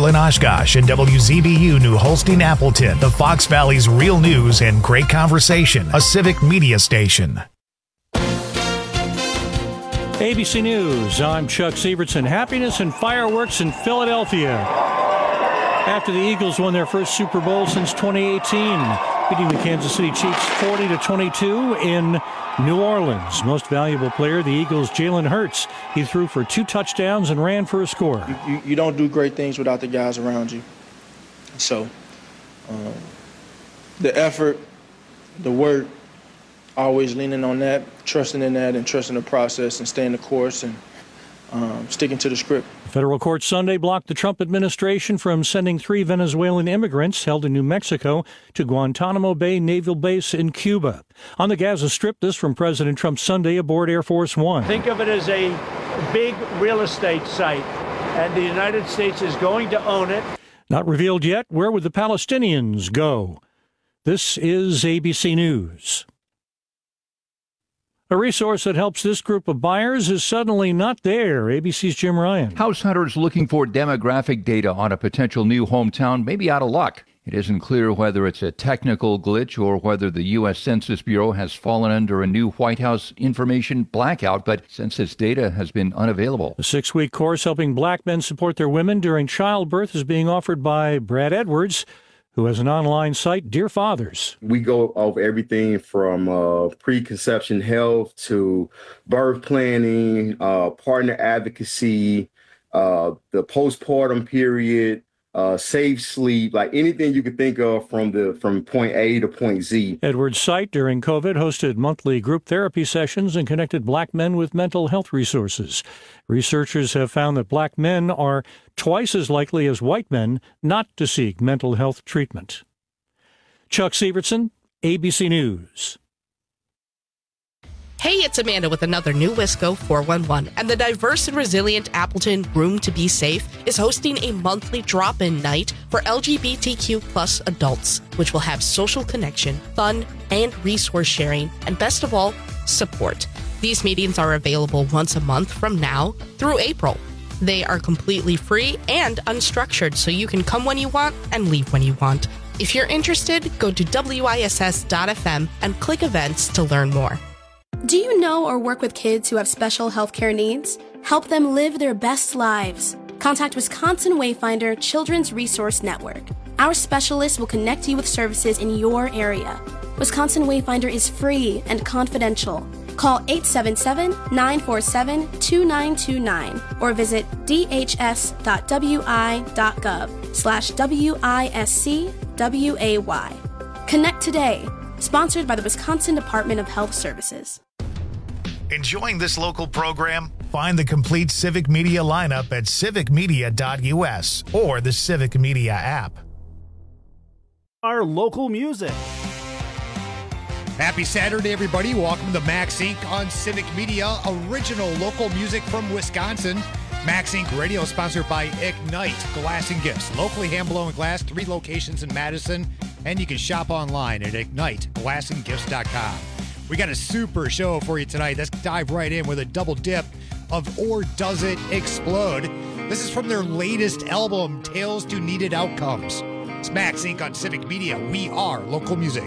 Berlin, Oshkosh, and WZBU New Holstein, Appleton, the Fox Valley's real news and great conversation, a civic media station. ABC News, I'm Chuck Sievertson. Happiness and fireworks in Philadelphia after the Eagles won their first Super Bowl since 2018, beating the Kansas City Chiefs 40-22 in New Orleans. Most valuable player, the Eagles' Jalen Hurts. He threw for 2 touchdowns and ran for a score. You don't do great things without the guys around you. So the effort, the work, always leaning on that, trusting in that, and trusting the process and staying the course and sticking to the script. Federal court Sunday blocked the Trump administration from sending 3 Venezuelan immigrants held in New Mexico to Guantanamo Bay Naval Base in Cuba. On the Gaza Strip, this from President Trump Sunday aboard Air Force One. Think of it as a big real estate site, and the United States is going to own it. Not revealed yet, where would the Palestinians go? This is ABC News. A resource that helps this group of buyers is suddenly not there. ABC's Jim Ryan. House hunters looking for demographic data on a potential new hometown may be out of luck. It isn't clear whether it's a technical glitch or whether the U.S. Census Bureau has fallen under a new White House information blackout, but census data has been unavailable. A 6-week course helping black men support their women during childbirth is being offered by Brad Edwards, who has an online site, Dear Fathers. We go over everything from preconception health to birth planning, partner advocacy, the postpartum period, safe sleep, like anything you could think of from point A to point Z. Edwards' site during COVID hosted monthly group therapy sessions and connected black men with mental health resources. Researchers have found that black men are twice as likely as white men not to seek mental health treatment. Chuck Sievertson, ABC News. Hey, it's Amanda with another new Wisco 411, and the diverse and resilient Appleton Room to Be Safe is hosting a monthly drop-in night for LGBTQ plus adults, which will have social connection, fun, and resource sharing, and best of all, support. These meetings are available once a month from now through April. They are completely free and unstructured, so you can come when you want and leave when you want. If you're interested, go to WISS.FM and click events to learn more. Do you know or work with kids who have special healthcare needs? Help them live their best lives. Contact Wisconsin Wayfinder Children's Resource Network. Our specialists will connect you with services in your area. Wisconsin Wayfinder is free and confidential. Call 877-947-2929 or visit dhs.wi.gov/WISCWAY. Connect today. Sponsored by the Wisconsin Department of Health Services. Enjoying this local program? Find the complete Civic Media lineup at civicmedia.us or the Civic Media app. Our local music. Happy Saturday, everybody. Welcome to Max Inc. on Civic Media, original local music from Wisconsin. Max Inc. Radio sponsored by Ignite Glass and Gifts. Locally hand-blown glass, 3 locations in Madison. And you can shop online at IgniteGlassandGifts.com. We got a super show for you tonight. Let's dive right in with a double dip of Or Does It Explode? This is from their latest album, Tales to Needed Outcomes. It's Max Inc. on Civic Media. We are local music.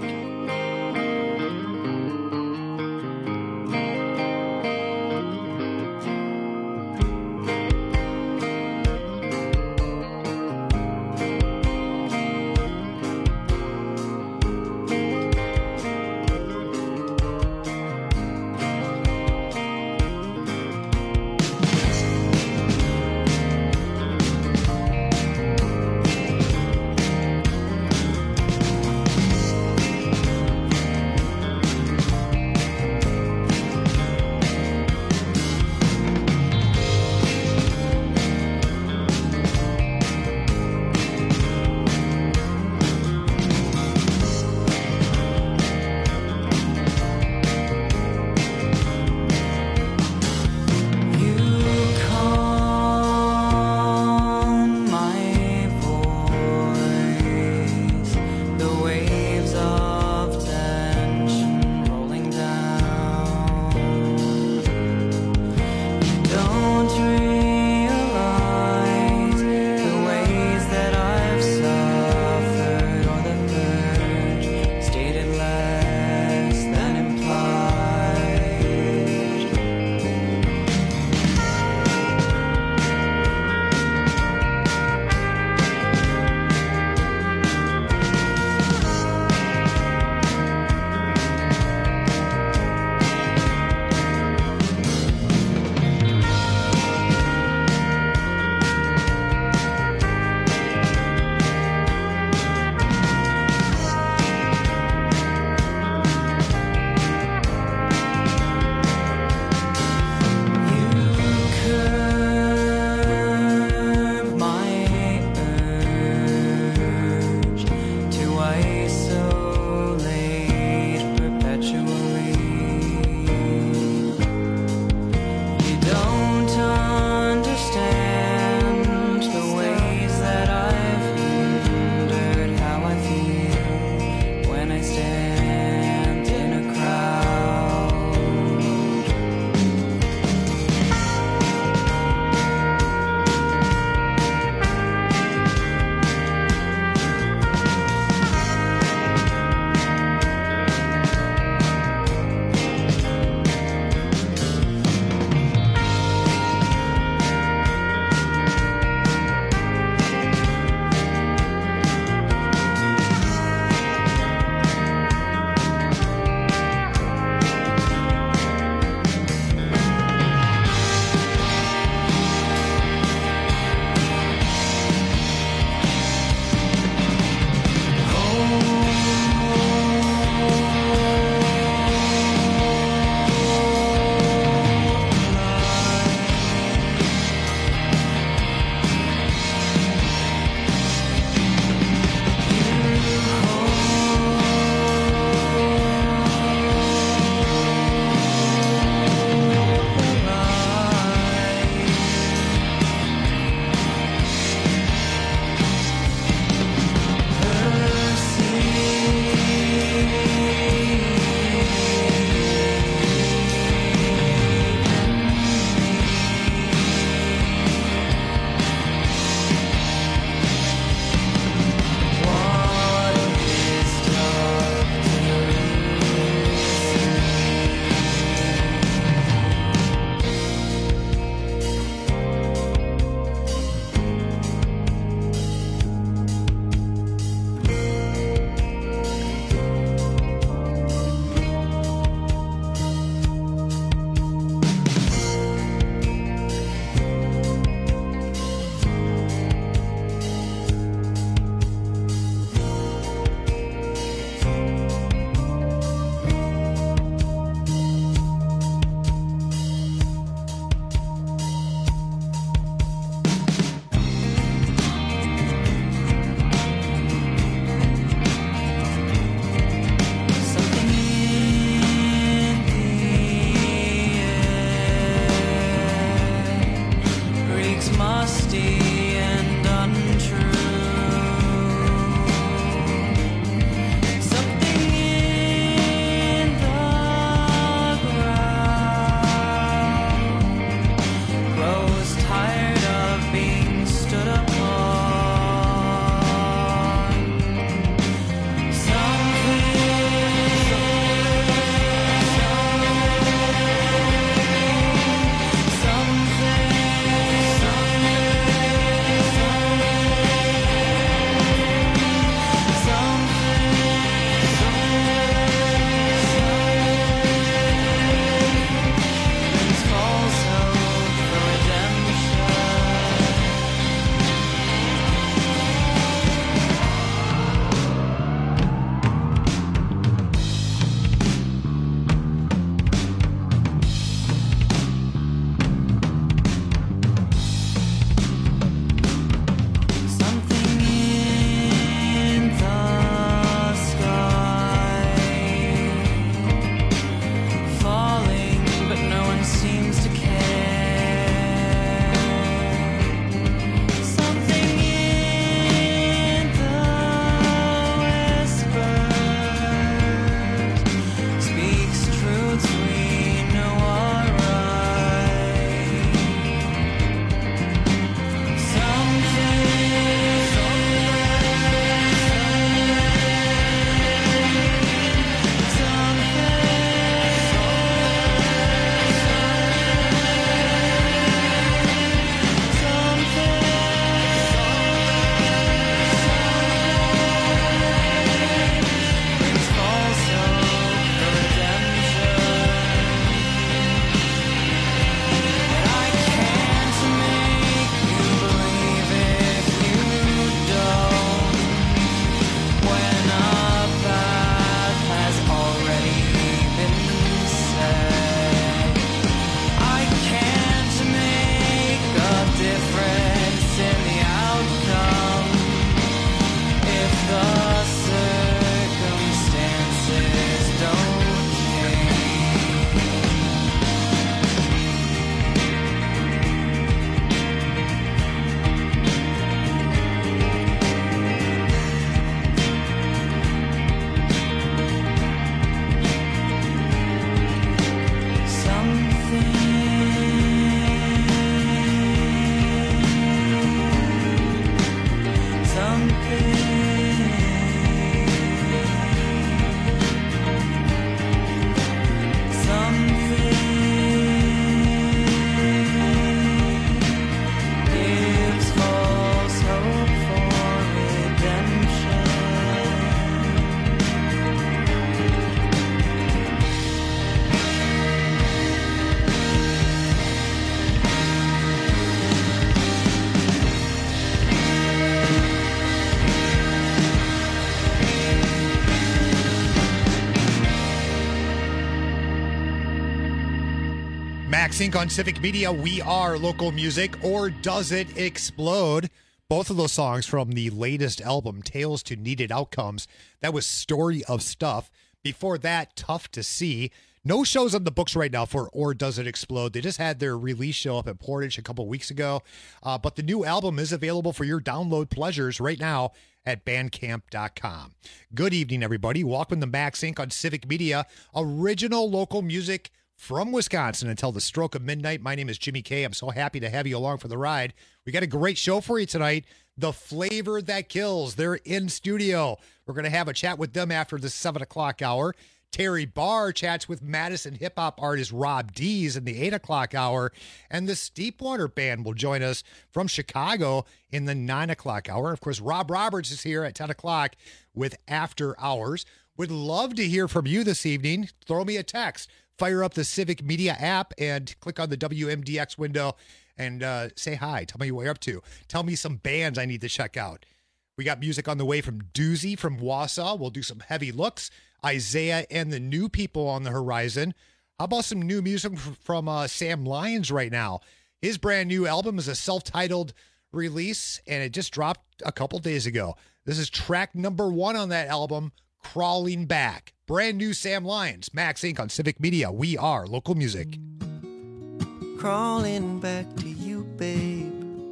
Max Inc. on Civic Media. We are local music, or does it explode? Both of those songs from the latest album, Tales to Needed Outcomes. That was Story of Stuff. Before that, Tough to See. No shows on the books right now for Or Does It Explode. They just had their release show up at Portage a couple weeks ago. But the new album is available for your download pleasures right now at bandcamp.com. Good evening, everybody. Welcome to Max Inc. on Civic Media. Original local music from Wisconsin until the stroke of midnight. My name is Jimmy K. I'm so happy to have you along for the ride. We got a great show for you tonight. The Flavor That Kills. They're in studio. We're going to have a chat with them after the 7 o'clock hour. Terry Barr chats with Madison hip-hop artist Rob Dees in the 8 o'clock hour. And the Steepwater Band will join us from Chicago in the 9 o'clock hour. Of course, Rob Roberts is here at 10 o'clock with After Hours. Would love to hear from you this evening. Throw me a text. Fire up the Civic Media app and click on the WMDX window and say hi. Tell me what you're up to. Tell me some bands I need to check out. We got music on the way from Doozy from Wausau. We'll do some heavy looks. Isaiah and the New People on the horizon. How about some new music from Sam Lyons right now? His brand new album is a self-titled release, and it just dropped a couple days ago. This is track number 1 on that album, Crawling Back. Brand new Sam Lyons, Max Inc. on Civic Media. We are local music. Crawling back to you, babe,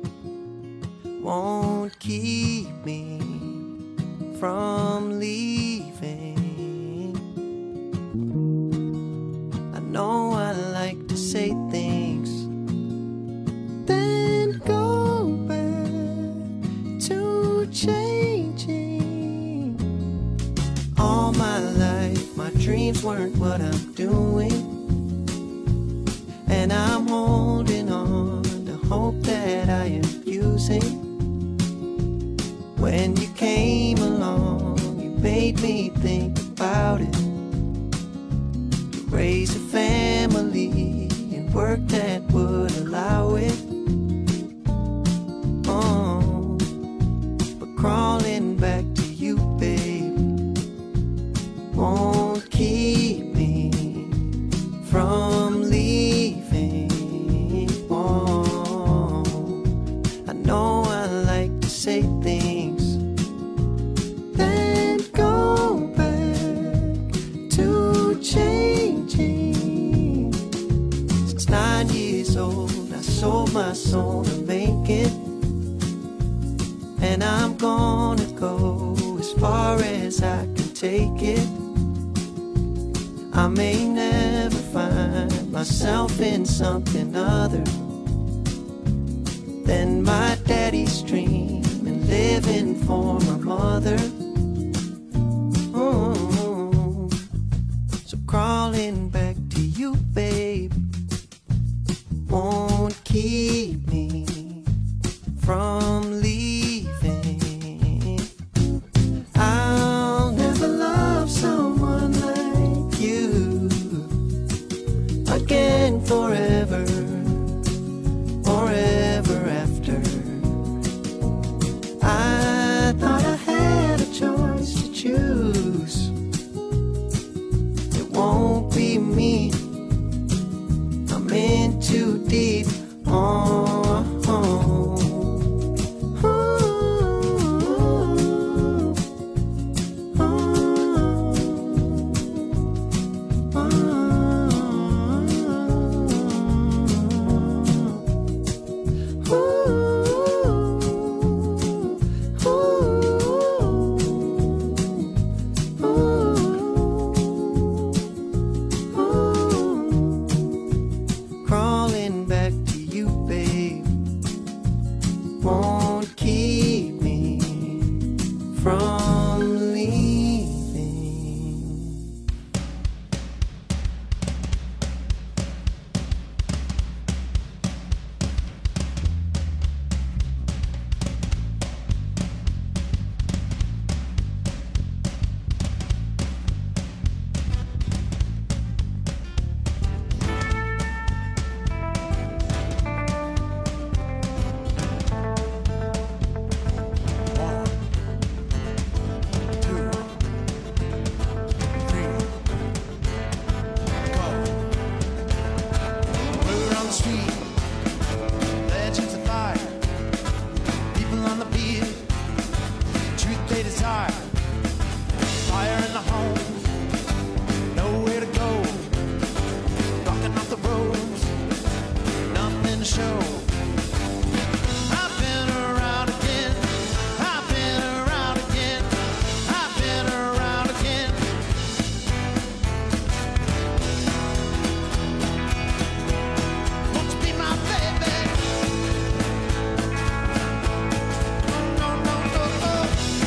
won't keep me from leaving. I know I like to say things, then go back to changing. All my life, my dreams weren't what I'm doing, and I'm holding on to hope that I am using. When you came along, you made me think about it. To raise a family and work that would allow it. Oh, but crawling back to you, babe, won't keep me from leaving. Oh, I know I like to say things, then go back to changing. Since 9 years old, I sold my soul to make it, and I'm gonna go as far as I can take it. I may never find myself in something other than my daddy's dream and living for my mother. Oh, so crawling back to you, babe, won't keep me from leaving. I'll never love someone like you again forever or ever after. I thought I had a choice to choose. It won't be me. I'm in too deep. Oh, oh. Crawling back to you, babe, won't keep me from leaving. state is hard. Fire in the homes, nowhere to go. Blocking off the roads, nothing to show. I've been around again. I've been around again. I've been around again. Won't you be my baby? No, no, no, no, no.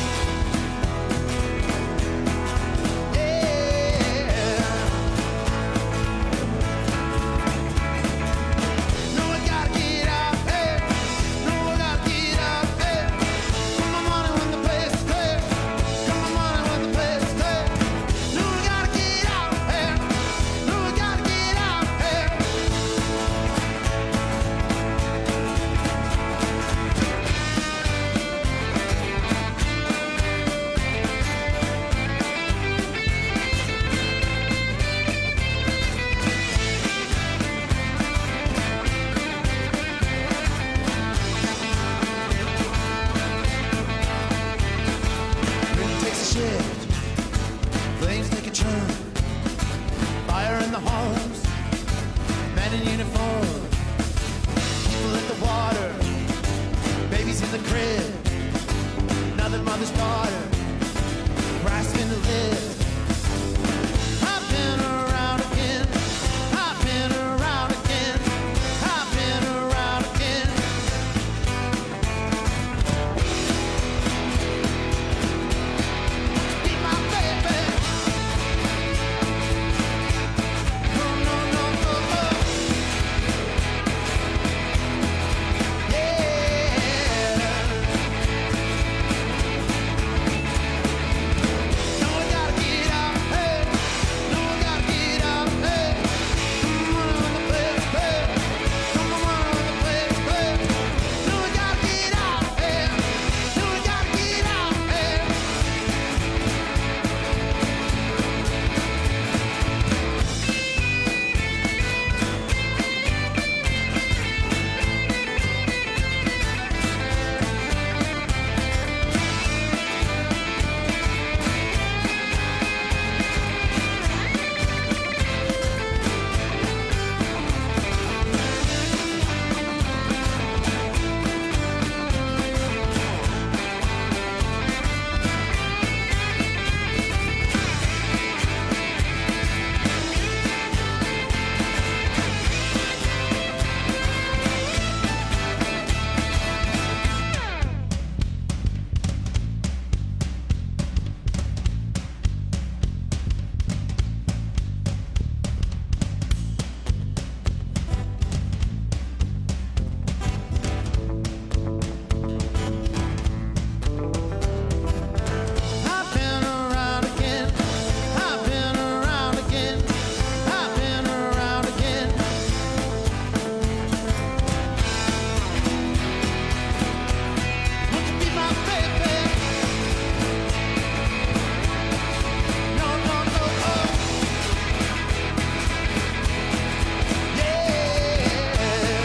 Flames take a turn. Fire in the homes. Men in uniform. People at the water. Babies in the crib. Another mother's daughter. Grasping to live. I've been around again. I've been around again. I've been around again. Be my baby. No, no, no, no, no. Yeah. No, I gotta get out, hey. No, I gotta get out, hey. Come on, when the place, hey. Come on, when the place, hey. No, I gotta get out, hey. No, I gotta get out, hey. I've been around again. I've been around again. I've been around again. Won't you be my baby? No, no, no, oh. Yeah.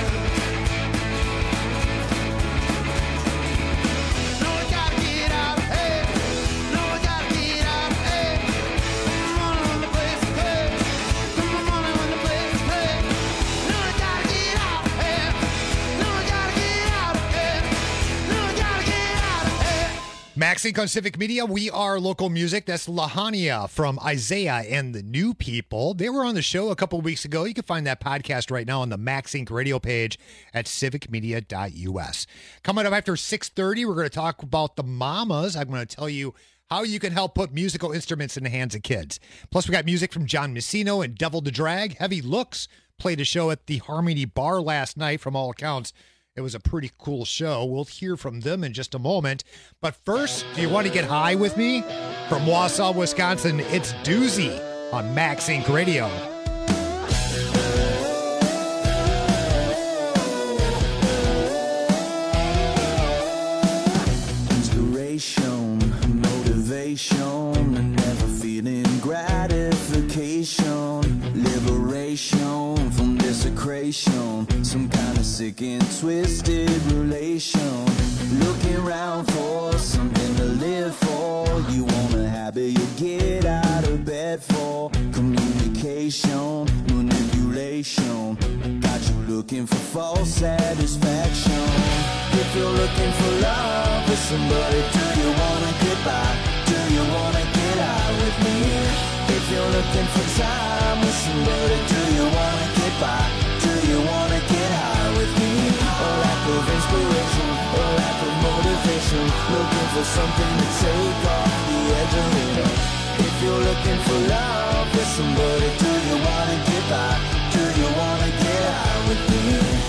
No, I gotta get out, hey. No, I gotta get out, hey. Come on, when the place, hey. Come on, when the place, hey. No, I gotta get out, hey. No, I gotta get out, hey. No, I gotta get out, hey. Max Inc. on Civic Media. We are local music. That's Lahania from Isaiah and the New People. They were on the show a couple weeks ago. You can find that podcast right now on the Max Inc. radio page at civicmedia.us. Coming up after 6:30, we're going to talk about the mamas. I'm going to tell you how you can help put musical instruments in the hands of kids. Plus, we got music from John Messino and Devil to Drag. Heavy Looks played a show at the Harmony Bar last night. From all accounts, it was a pretty cool show. We'll hear from them in just a moment. But first, do you want to get high with me? From Wausau, Wisconsin, it's Doozy on Max Inc. Radio. Inspiration, motivation, and never feeling gratification. Liberation from desecration, some kind of sick and twisted relation. Looking around for something to live for. anticipation got you looking for false satisfaction. If you're looking for love with somebody, do you wanna get by? Do you wanna get out with me? If you're looking for time with somebody, do you wanna get by? Do you wanna get high with me? A lack of inspiration, a lack of motivation, looking for something to take off the edge of it. If you're looking for love with somebody, do you wanna get by? Do you wanna get high with me?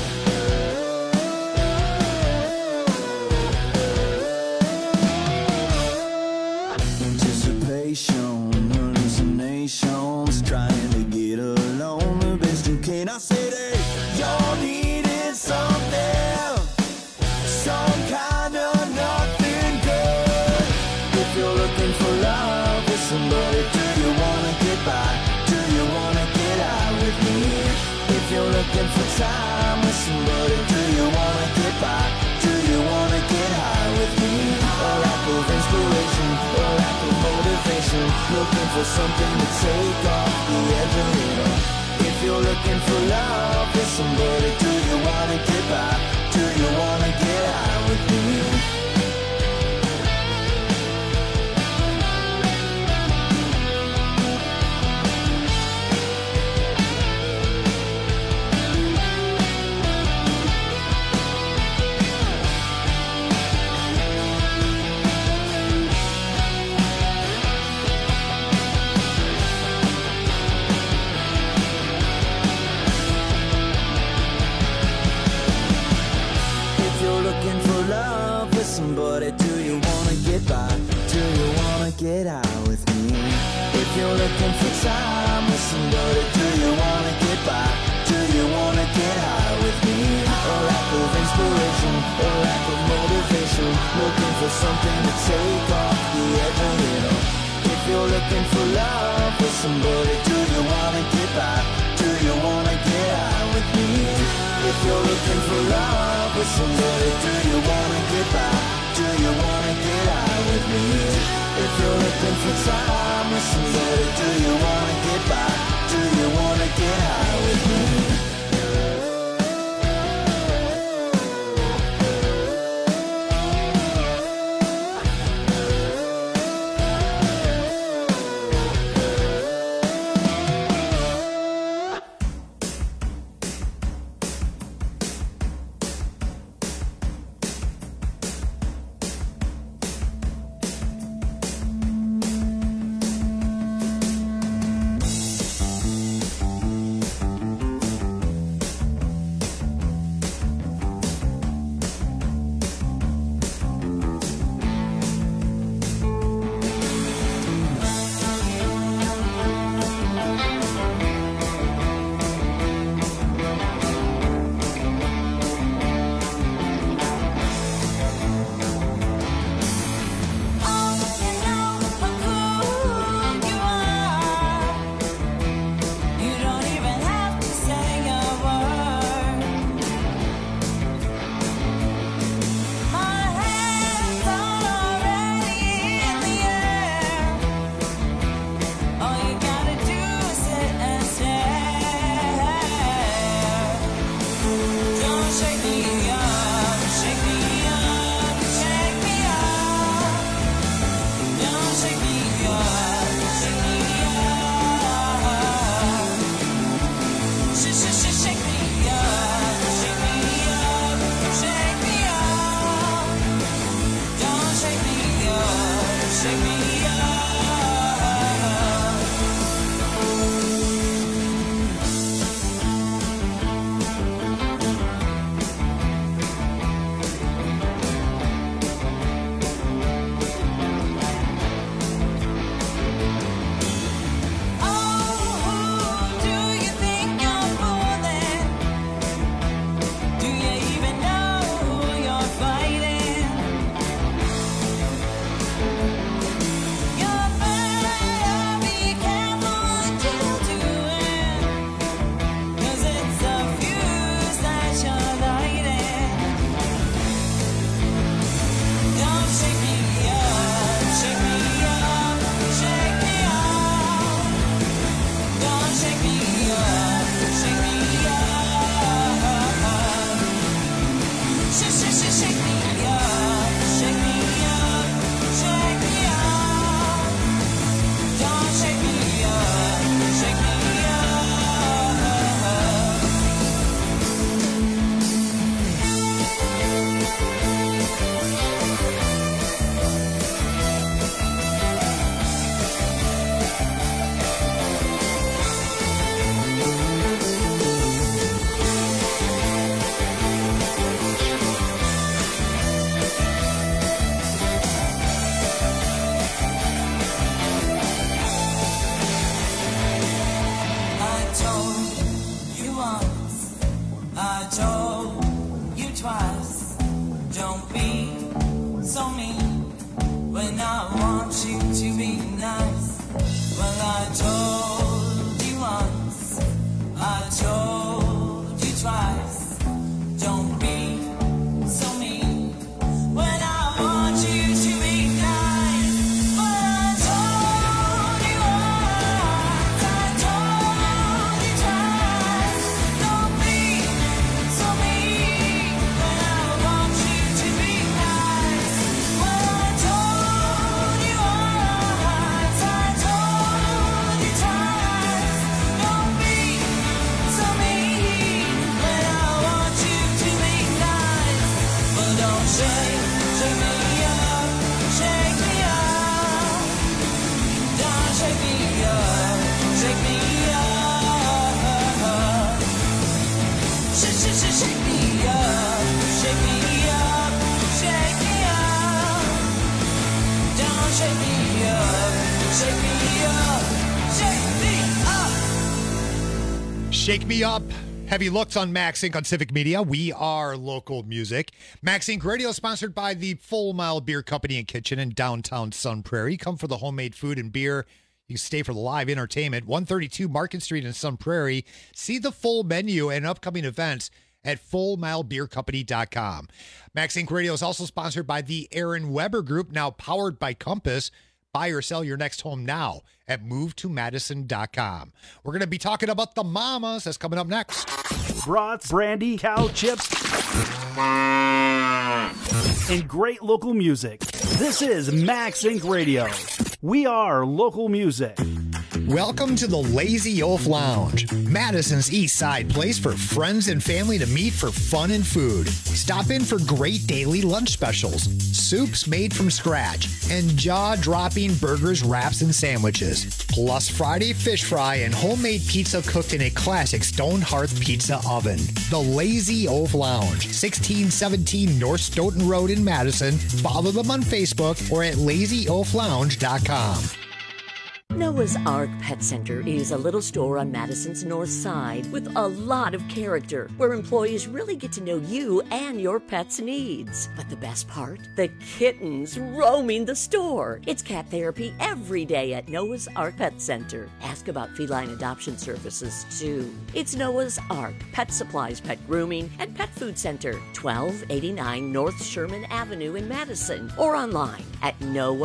Anticipation, hallucinations, trying to get along the best you can. I say that you're needing something, some kind of nothing good. If you're looking for love with somebody, do you wanna get by? Do you wanna get out with me? If you're looking for time with somebody, do you wanna get by? Do you wanna get high with me? A lack of inspiration, a lack of motivation, looking for something to take off the edge of it. If you're looking for love with somebody, do you wanna get by? Do you wanna get high with me? Somebody, do you wanna get by? Do you wanna get out with me? If you're looking for time with somebody, do you wanna get by? Do you wanna get high with me? A lack of inspiration, a lack of motivation, looking for something to take off the edge of it. If you're looking for love with somebody, do you wanna get by? Do you wanna get high with me? If you're looking for love with somebody, do you wanna get by? Do you wanna get out with me? If you're looking for time with somebody, do you wanna get by? Do you wanna get high with me? when I want you to be nice. Well, I told you once, I told you twice, don't be so mean when I want you to be nice. Well, I told you once, I told you twice, don't be so mean when I want you to be nice. Well, I told you once, I told you twice, don't be so mean when I want you to be nice. Well, don't shake me up, shake me up. Don't shake me up, shake me up. Shake me up, shake me up, shake me up. Don't shake me up, shake me up, shake me up. Shake Me Up. Heavy Looks on Max Inc. on Civic Media. We are local music. Max Inc. Radio sponsored by the Full Mile Beer Company and Kitchen in downtown Sun Prairie. Come for the homemade food and beer. You can stay for the live entertainment. 132 Market Street in Sun Prairie. See the full menu and upcoming events at fullmilebeercompany.com. Max Inc. Radio is also sponsored by the Aaron Weber Group, now powered by Compass. Buy or sell your next home now at movetomadison.com. We're going to be talking about the Mamas. That's coming up next. Brats, brandy, cow chips, and great local music. This is Max Inc. Radio. We are local music. Welcome to the Lazy Oaf Lounge, Madison's East Side place for friends and family to meet for fun and food. Stop in for great daily lunch specials, soups made from scratch, and jaw-dropping burgers, wraps, and sandwiches. Plus Friday fish fry and homemade pizza cooked in a classic stone hearth pizza oven. The Lazy Oaf Lounge, 1617 North Stoughton Road in Madison. Follow them on Facebook or at lazyoaflounge.com. Noah's Ark Pet Center is a little store on Madison's north side with a lot of character, where employees really get to know you and your pet's needs. But the best part? The kittens roaming the store. It's cat therapy every day at Noah's Ark Pet Center. Ask about feline adoption services, too. It's Noah's Ark Pet Supplies, Pet Grooming, and Pet Food Center, 1289 North Sherman Avenue in Madison, or online at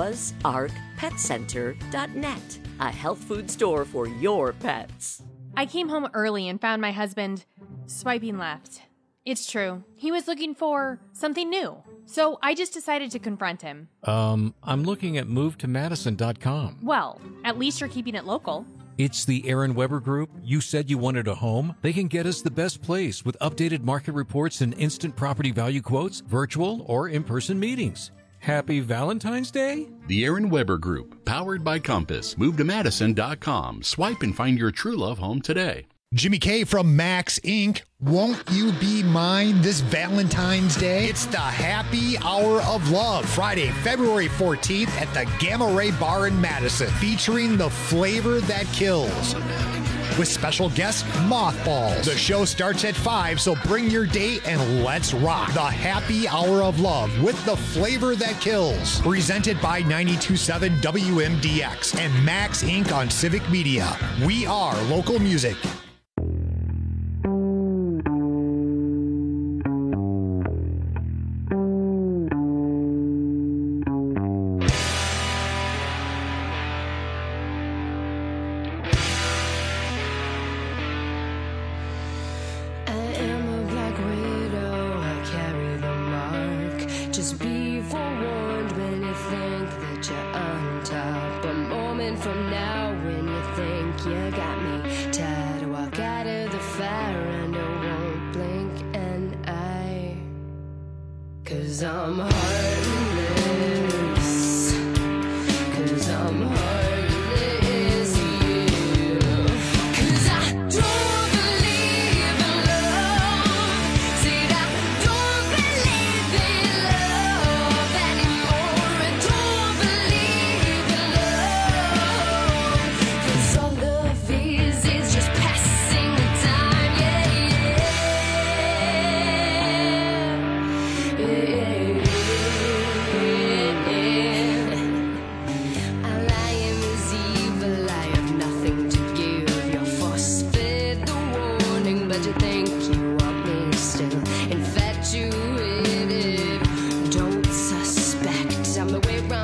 noahsarkpetcenter.net. A health food store for your pets. I came home early and found my husband swiping left. It's true. He was looking for something new. So I just decided to confront him. I'm looking at movetomadison.com. Well, at least you're keeping it local. It's the Aaron Weber Group. You said you wanted a home. They can get us the best place with updated market reports and instant property value quotes, virtual or in-person meetings. Happy Valentine's Day? The Aaron Weber Group, powered by Compass. MoveToMadison.com. Swipe and find your true love home today. Jimmy K from Max Inc. Won't you be mine this Valentine's Day? It's the Happy Hour of Love, Friday, February 14th at the Gamma Ray Bar in Madison, featuring the flavor that kills. With special guest Mothballs. The show starts at 5, so bring your date and let's rock. The Happy Hour of Love with the flavor that kills. Presented by 92.7 WMDX and Max Inc. on Civic Media. We are local music. Yeah.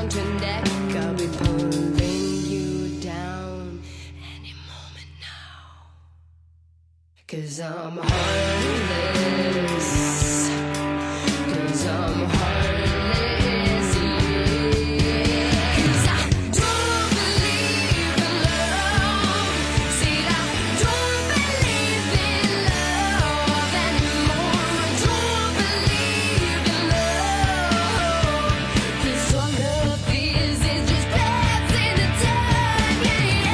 mountain deck. I'll be pulling you down any moment now. 'Cause I'm heartless. 'Cause I'm heartless, yeah. 'Cause I don't believe in love. See, I don't believe in love anymore. I don't believe in love. 'Cause all love is just passing the time, yeah,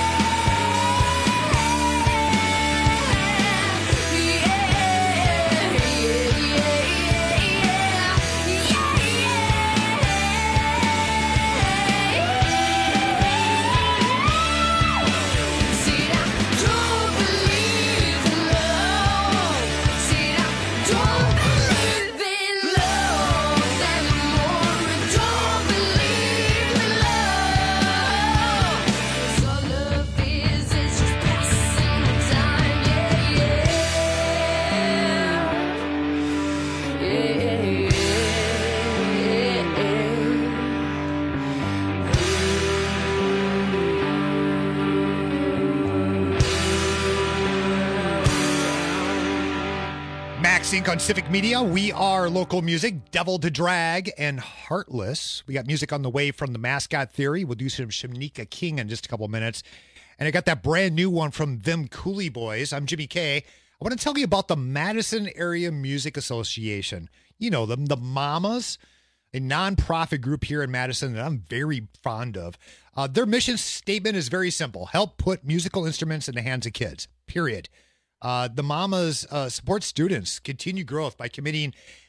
Max Inc. on Civic Media. We are local music, Devil to Drag, and Heartless. We got music on the way from the Mascot Theory. We'll do some Shanika King in just a couple minutes. And I got that brand new one from them Cooley Boys. I'm Jimmy K. I want to tell you about the Madison Area Music Association. You know them, the Mamas, a nonprofit group here in Madison that I'm very fond of. Their mission statement is very simple. Help put musical instruments in the hands of kids, period. The Mamas support students' continued growth by committing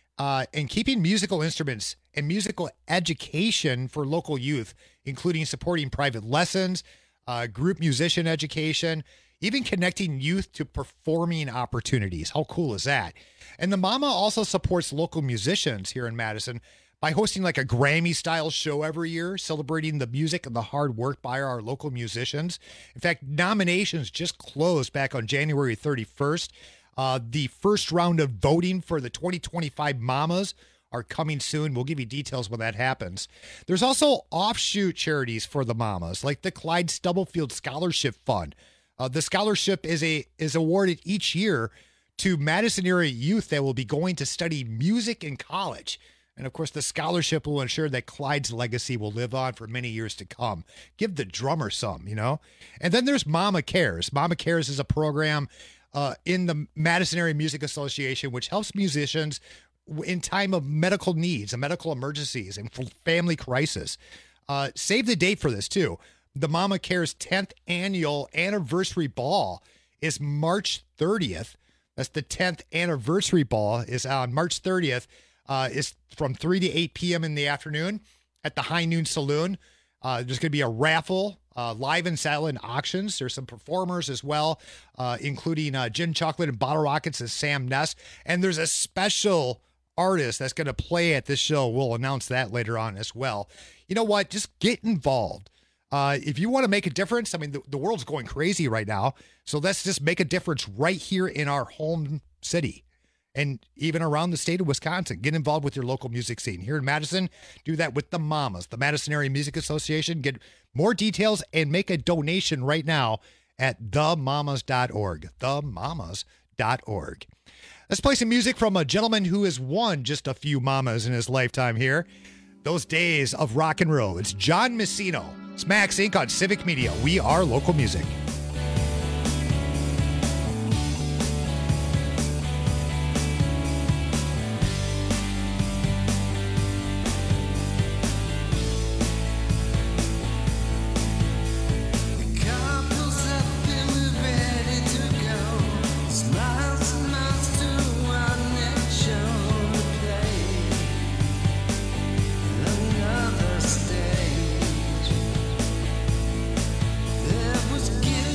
and keeping musical instruments and musical education for local youth, including supporting private lessons, group musician education, even connecting youth to performing opportunities. How cool is that? And the Mama also supports local musicians here in Madison by hosting like a Grammy-style show every year, celebrating the music and the hard work by our local musicians. In fact, nominations just closed back on January 31st. The first round of voting for the 2025 Mamas are coming soon. We'll give you details when that happens. There's also offshoot charities for the Mamas, like the Clyde Stubblefield Scholarship Fund. The scholarship is awarded each year to Madison area youth that will be going to study music in college. And of course, the scholarship will ensure that Clyde's legacy will live on for many years to come. Give the drummer some, you know? And then there's Mama Cares. Mama Cares is a program in the Madison Area Music Association, which helps musicians in time of medical needs and medical emergencies and family crisis. Save the date for this, too. The Mama Cares 10th annual anniversary ball is March 30th. That's the 10th anniversary ball is on March 30th. It's from 3 to 8 p.m. in the afternoon at the High Noon Saloon. There's going to be a raffle, live and silent auctions. There's some performers as well, including Gin Chocolate and Bottle Rockets and Sam Ness. And there's a special artist that's going to play at this show. We'll announce that later on as well. You know what? Just get involved. If you want to make a difference, I mean, the world's going crazy right now. So let's just make a difference right here in our home city. And even around the state of Wisconsin, get involved with your local music scene. Here in Madison, do that with the Mamas, the Madison Area Music Association. Get more details and make a donation right now at themamas.org. Themamas.org. Let's play some music from a gentleman who has won just a few mamas in his lifetime here. Those days of rock and roll. It's John Messino. It's Max Inc. on Civic Media. We are local music. There was gift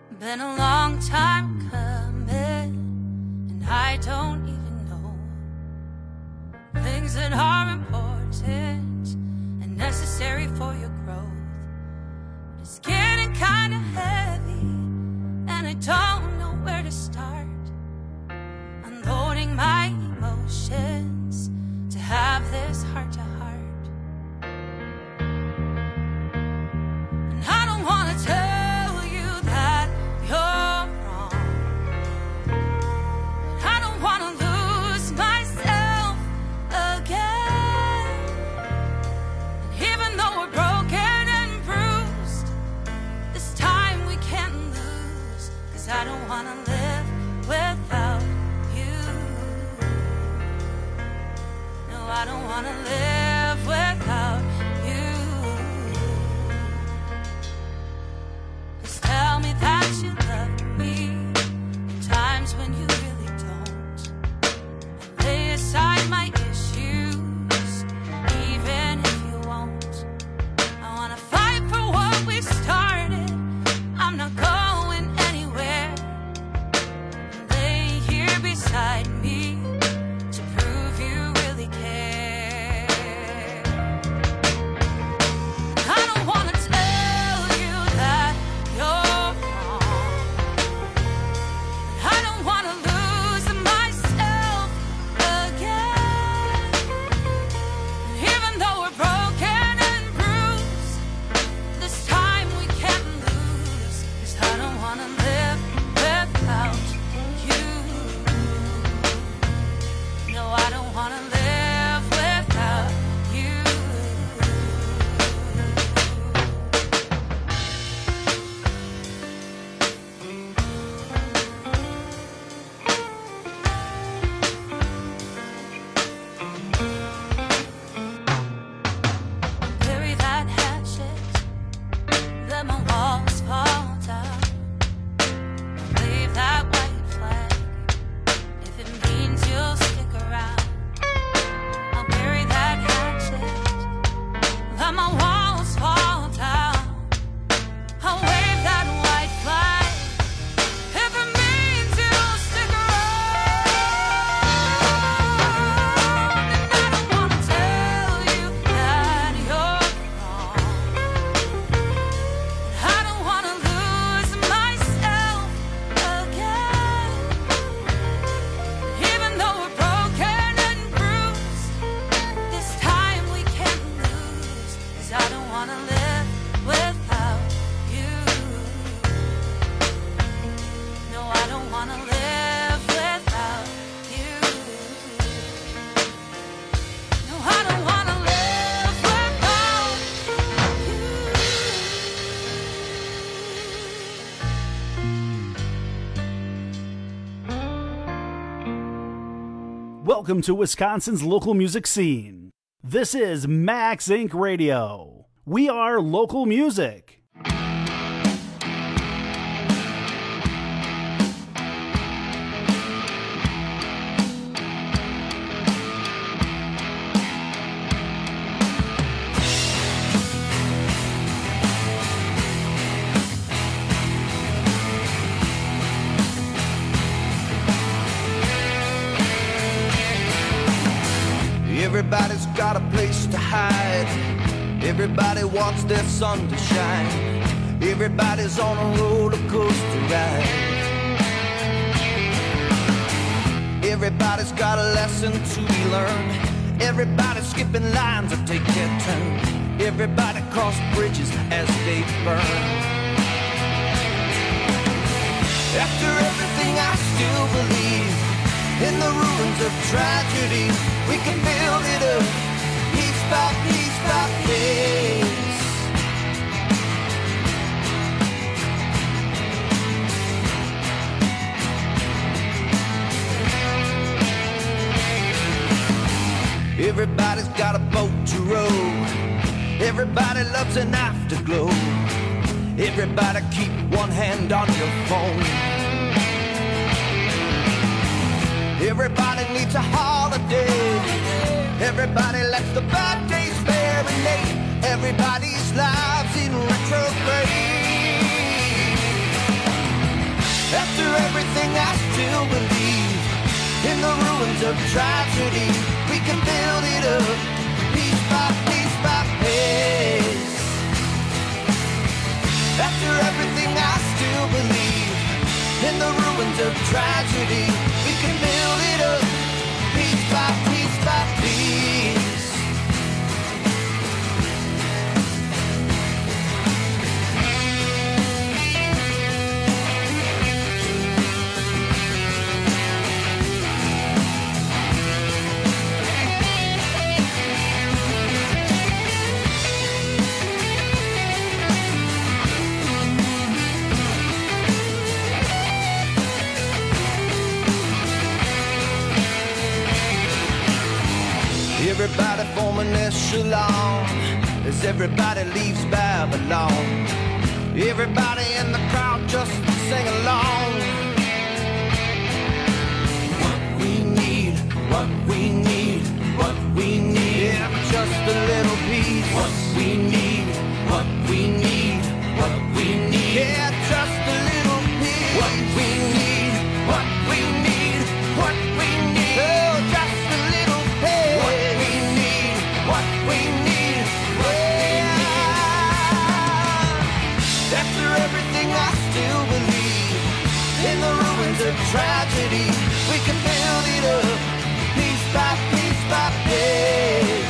Been a long time coming, and I don't even know things that are important and necessary for your growth. But it's getting kind of heavy, and I don't know where to start. Unloading my emotions to have this heart to heart. And I don't want to tell you that you're wrong. I don't want to lose myself again. And even though we're broken and bruised, this time we can't lose. 'Cause I don't want to live without you. No, I don't want to live without you. 'Cause tell me that you love me in times when you really don't. And lay aside my issues, even if you won't. I want to fight for what we started. I'm not going anywhere. Lay here beside me to prove you really care. I don't want to tell you that you're wrong. I don't want to lose myself again. Even though we're broken and bruised, this time we can't lose. 'Cause I don't want to live without you. No, I don't want to live without you. Bury that hatchet, let my walls fall down. Leave that white flag if it means you'll stick around. I'll bury that hatchet, let my walls fall down. I'll wave that white flag if it means you'll stick around. And I don't want to tell you that you're wrong. I don't want to lose myself again. Even though we're broken and bruised, this time we can't lose. 'Cause I don't want to live without you. No, I don't want to live without you. No, I don't want to live without Welcome to Wisconsin's local music scene. This is Max Inc. Radio. We are local music. Everybody's got a place to hide. Everybody wants their sun to shine. Everybody's on a roller coaster ride. Everybody's got a lesson to be learned. Everybody's skipping lines or take their turn. Everybody cross bridges as they burn. After everything I still believe in the ruins of tragedy. We can build it up, piece by piece by piece. Everybody's got a boat to row. Everybody loves an afterglow. Everybody keep one hand on your phone. Everybody needs a holiday. Everybody lets the bad days marinate. Everybody's lives in retrograde. everything I still believe. In the ruins of tragedy, we can build it up, piece by piece by piece. After everything I still believe. In the ruins of tragedy, we can build it up, piece by piece by piece. Everybody form an echelon as everybody leaves Babylon. Everybody in the crowd just sing along. What we need, what we need, what we need. Yeah, just a little piece. What we need, what we need, what we need. Yeah, just a little piece. What we need, what we need, what we need. Oh, just a little piece. What we need, what we need, what we need. After everything I still believe. In the ruins of tragedy, we can build it up, piece by piece by piece.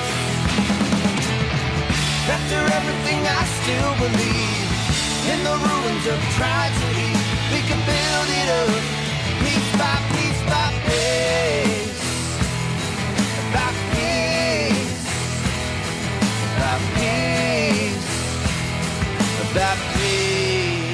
After everything I still believe. In the ruins of tragedy, we can build it up, piece by piece by piece. By piece, by piece, by piece.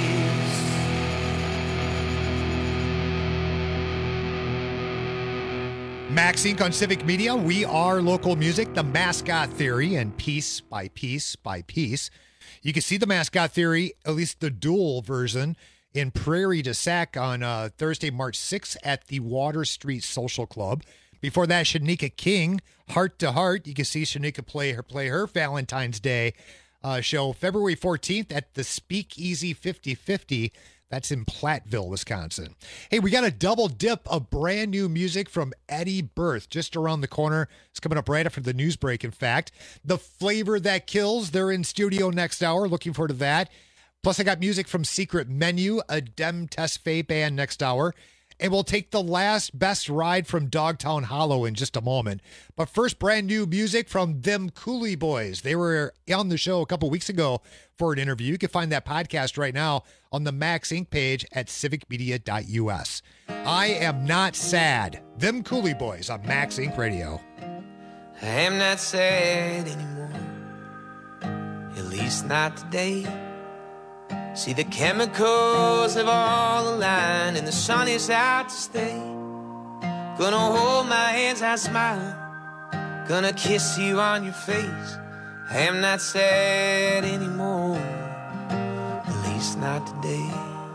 Max Inc. on Civic Media. We are local music, the Mascot Theory, and piece by piece by piece. You can see the Mascot Theory, at least the dual version, in Prairie du Sac on Thursday, March 6th at the Water Street Social Club. Before that, Shanika King, Heart to Heart. You can see Shanika play her Valentine's Day show February 14th at the Speakeasy 50/50. That's in Platteville, Wisconsin. Hey, we got a double dip of brand new music from Eddie Berth just around the corner. It's coming up right after the news break, in fact. The Flavor That Kills, they're in studio next hour. Looking forward to that. Plus, I got music from Secret Menu, a Dem Tesfaye band next hour. And we'll take the last best ride from Dogtown Hollow in just a moment. But first, brand new music from Them Cooley Boys. They were on the show a couple weeks ago for an interview. You can find that podcast right now on the Max Inc. page at civicmedia.us. I Am Not Sad. Them Cooley Boys on Max Inc. Radio. I am not sad anymore, at least not today. See, the chemicals have all aligned and the sun is out to stay. Gonna hold my hands out smiling, gonna kiss you on your face. I am not sad anymore, at least not today.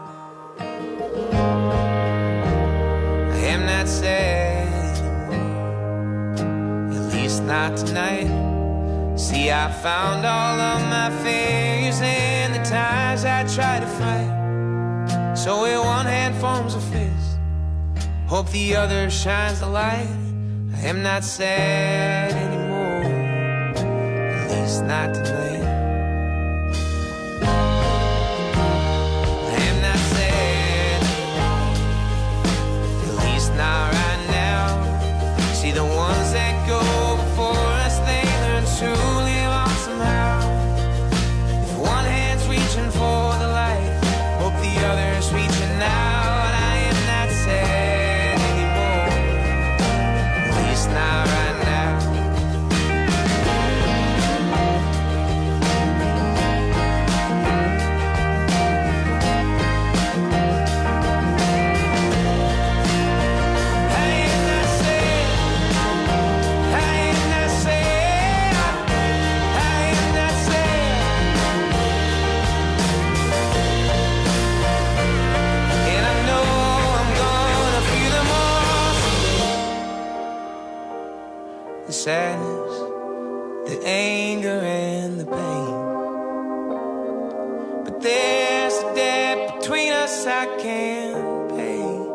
I am not sad anymore, at least not tonight. See, I found all of my failures and the times I tried to fight. So with one hand forms a fist, hope the other shines the light. I am not sad anymore, at least not tonight. I am not sad anymore, at least not right now. See, the ones that go before us, they learn to live on somehow. If one hand's reaching for the light, hope the other's reaching out. I am not sad anymore, at least not right now. I am not sad, I am not sad, I am not sad. And I know I'm gonna feel them all someday. The sadness, the anger and the pain. But there's a debt between us I can't pay.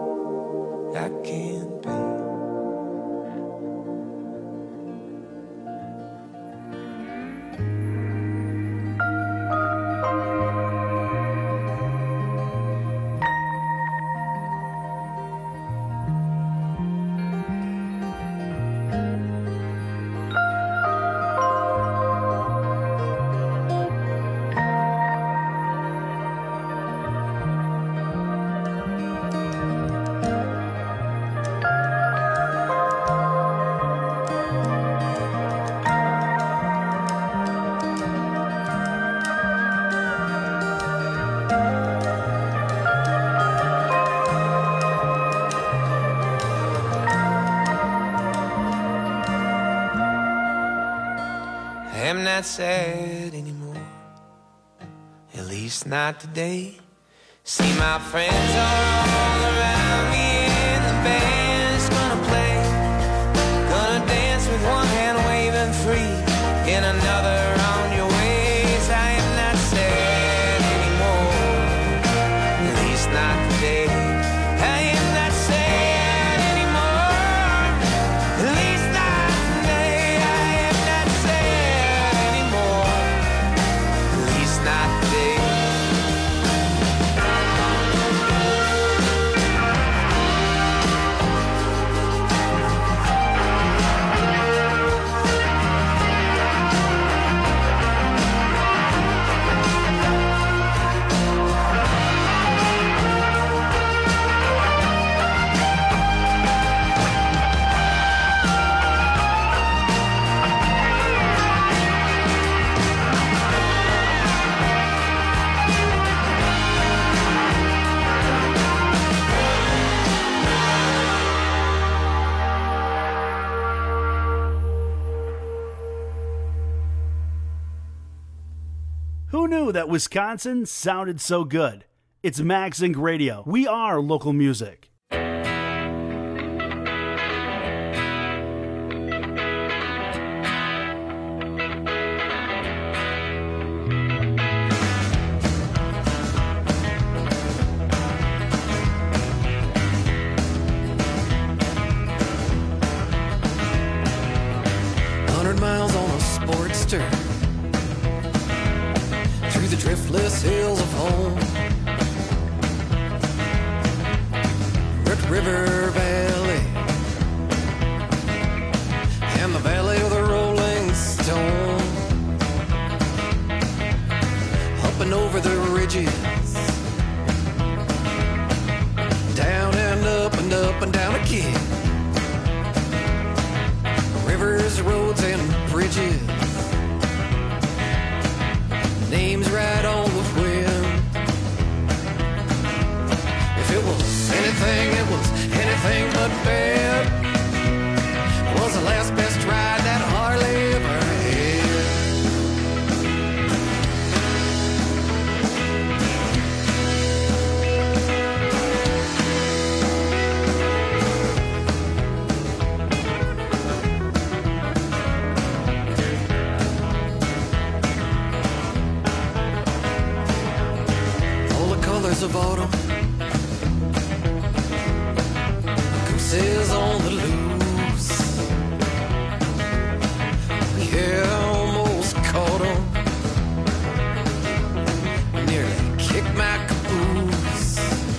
not sad anymore, at least not today. See, my friends are all around me and the band's gonna play. Gonna dance with one hand waving free and another on your ways. I am not sad anymore, at least not today. I am not sad anymore, at least not today. I am not sad anymore, at least not today. Who knew that Wisconsin sounded so good? It's Max Inc. Radio. We are local music. 100 miles on a Sportster through the driftless hills of home. Red River Valley and the Valley of the Rolling Stone. Up and over the ridges, down and up and up and down again. Rivers, roads, and bridges, names right on the wind. If it was anything, it was anything but bad. It was the last best ride that Harley ever had. Of autumn, gooses on the loose. Yeah, almost caught 'em. Nearly kicked my caboose.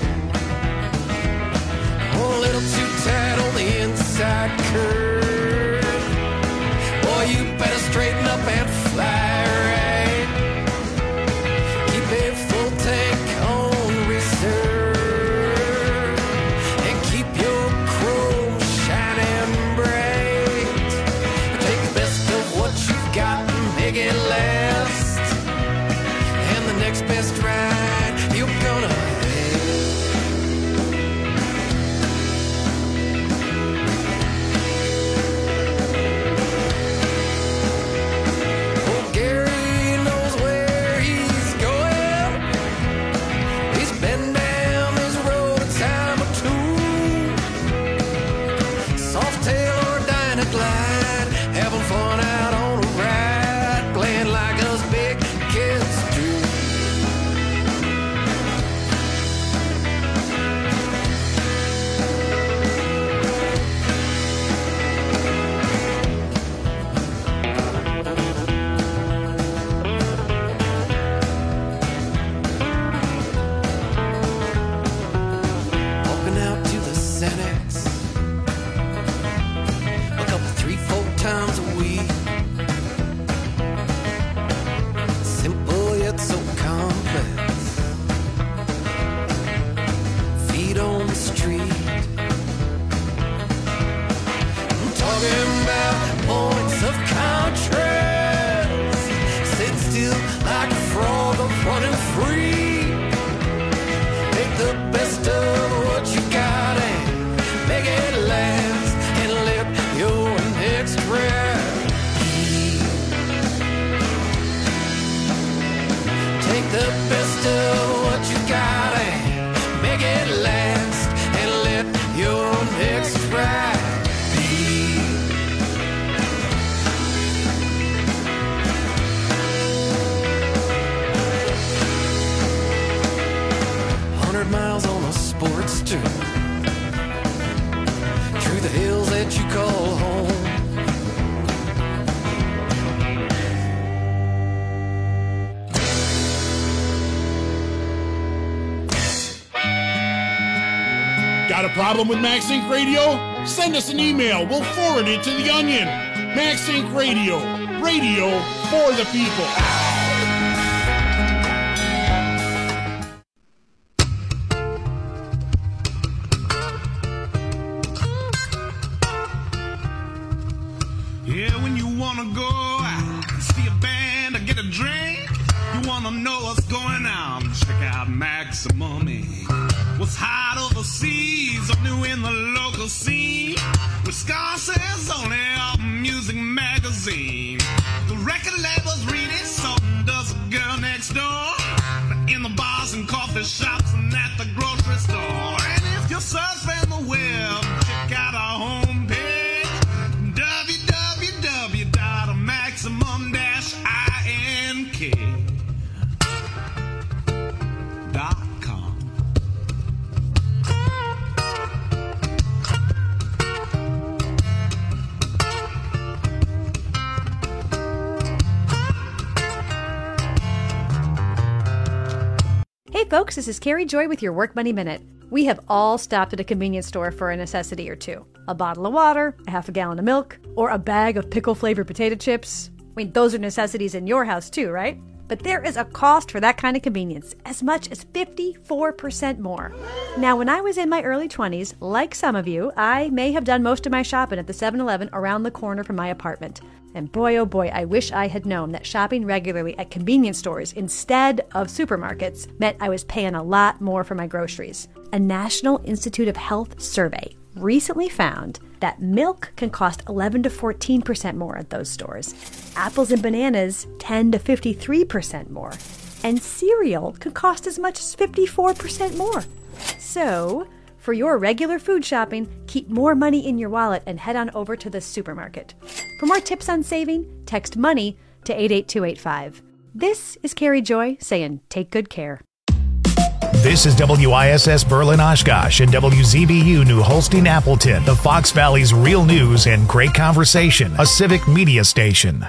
Oh, a little too tight on the inside curve. Boy, you better straighten up and fly right. Keep a full tank on and keep your chrome shining bright. Take the best of what you've got and make it last. And the next best ride you're gonna have. Oh, Gary knows where he's going. He's been down this road a time or two. Softail or Dynaglide, having fun out on a ride, playing like us big kids do. Walking out to the Xanax a couple, 3-4 times a week. Simple yet so complex. Feet on the street. I'm talking about points of contrast. Sit still like a frog, I'm running free. Take the best of what you got and make it last, and let your next breath be. miles on a Sportster through the hills that you call home. Got a problem with MaxInc Radio? Send us an email. We'll forward it to The Onion. MaxInc Radio. Radio for the people. Yeah, when you want to go out, see a band or get a drink, you want to know what's going on, check out Maximum Inc. What's hot overseas, or new in the local scene, Wisconsin's only album music magazine. The record labels read it, so does the girl next door. In the bars and coffee shops and at the grocery store. And if you're surfing the web, check out our homepage, www.maximum-ink.com. Hey folks, this is Carrie Joy with your Work Money Minute. We have all stopped at a convenience store for a necessity or two. A bottle of water, a half a gallon of milk, or a bag of pickle-flavored potato chips. I mean, those are necessities in your house too, right? But there is a cost for that kind of convenience, as much as 54% more. Now, when I was in my early 20s, like some of you, I may have done most of my shopping at the 7-Eleven around the corner from my apartment. And boy, oh boy, I wish I had known that shopping regularly at convenience stores instead of supermarkets meant I was paying a lot more for my groceries. A National Institute of Health survey recently found that milk can cost 11 to 14% more at those stores. Apples and bananas 10 to 53% more. And cereal can cost as much as 54% more. So, for your regular food shopping, keep more money in your wallet and head on over to the supermarket. For more tips on saving, text MONEY to 88285. This is Carrie Joy saying take good care. This is WISS Berlin Oshkosh and WZBU New Holstein Appleton, the Fox Valley's real news and great conversation, a civic media station.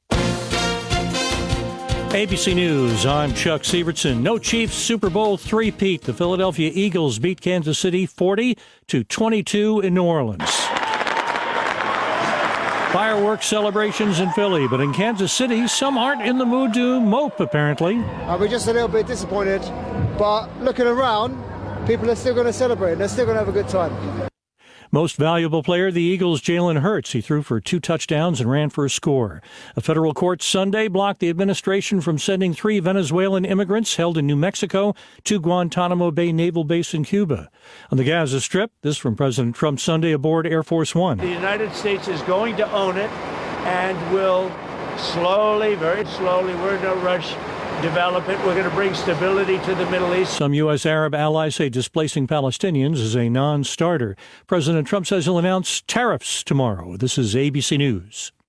ABC News, I'm Chuck Sievertson. No Chiefs Super Bowl three-peat. The Philadelphia Eagles beat Kansas City 40-22 in New Orleans. Fireworks celebrations in Philly, but in Kansas City, some aren't in the mood to mope, apparently. We're just a little bit disappointed, but looking around, people are still going to celebrate. They're still going to have a good time. Most valuable player, the Eagles' Jalen Hurts. He threw for 2 touchdowns and ran for a score. A federal court Sunday blocked the administration from sending 3 Venezuelan immigrants held in New Mexico to Guantanamo Bay Naval Base in Cuba. On the Gaza Strip, this from President Trump Sunday aboard Air Force One. The United States is going to own it and will slowly, very slowly, we're in no rush, develop it. We're going to bring stability to the Middle East. Some U.S. Arab allies say displacing Palestinians is a non-starter. President Trump says he'll announce tariffs tomorrow. This is ABC News.